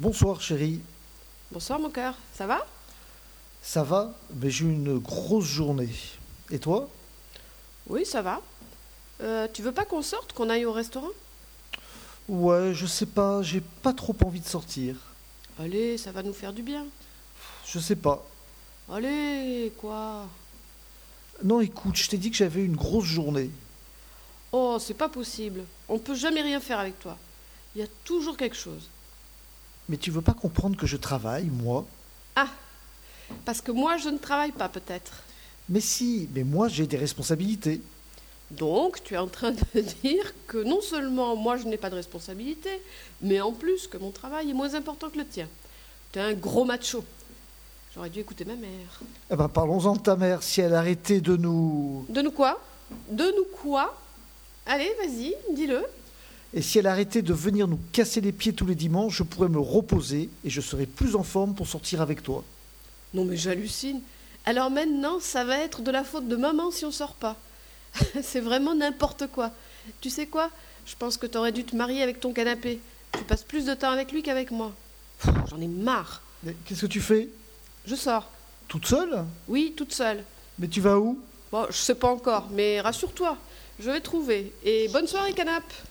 Bonsoir chérie, Bonsoir mon cœur, ça va? ça va? Mais j'ai eu une grosse journée. Et toi? Oui, ça va. Tu veux pas qu'on sorte, qu'on aille au restaurant? Ouais, je sais pas, j'ai pas trop envie de sortir. Allez, ça va nous faire du bien. Je sais pas. Allez, quoi? Non, écoute, je t'ai dit que j'avais une grosse journée. Oh, c'est pas possible. On peut jamais rien faire avec toi. Il y a toujours quelque chose. Mais tu veux pas comprendre que je travaille, moi? Ah, parce que moi je ne travaille pas peut-être. Mais si, mais moi j'ai des responsabilités. Donc, tu es en train de dire que non seulement moi je n'ai pas de responsabilité, mais en plus que mon travail est moins important que le tien. T'es un gros macho. J'aurais dû écouter ma mère. Eh ben parlons-en de ta mère, si elle arrêtait de nous... De nous quoi? De nous quoi? Allez, vas-y, dis-le. Et si elle arrêtait de venir nous casser les pieds tous les dimanches, je pourrais me reposer et je serais plus en forme pour sortir avec toi. Non mais j'hallucine. Alors maintenant, ça va être de la faute de maman si on sort pas. C'est vraiment n'importe quoi. Tu sais quoi? Je pense que t'aurais dû te marier avec ton canapé. Tu passes plus de temps avec lui qu'avec moi. J'en ai marre. Mais qu'est-ce que tu fais? Je sors. Toute seule? Oui, toute seule. Mais tu vas où? Bon, je sais pas encore, mais rassure-toi, je vais trouver. Et bonne soirée, canap'.